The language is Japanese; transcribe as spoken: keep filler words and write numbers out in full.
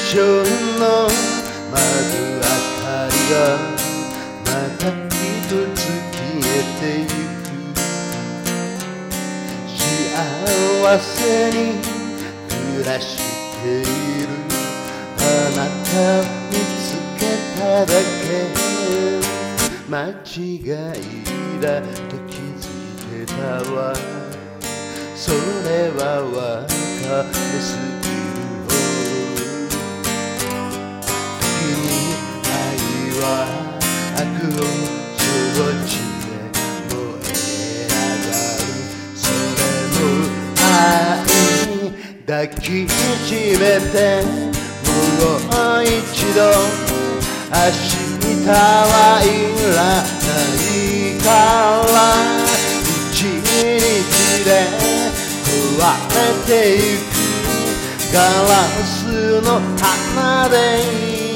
ションの窓明かりがまた一つ消えてゆく。幸せに暮らしているあなた見つけただけ。間違いだと気づいてたわ。それは別れすぎるよ。時に愛は悪を承知で燃え上がる。それも愛に抱きしめてもう一度明日はいらないから一日で壊れてゆくガラスの花でいい。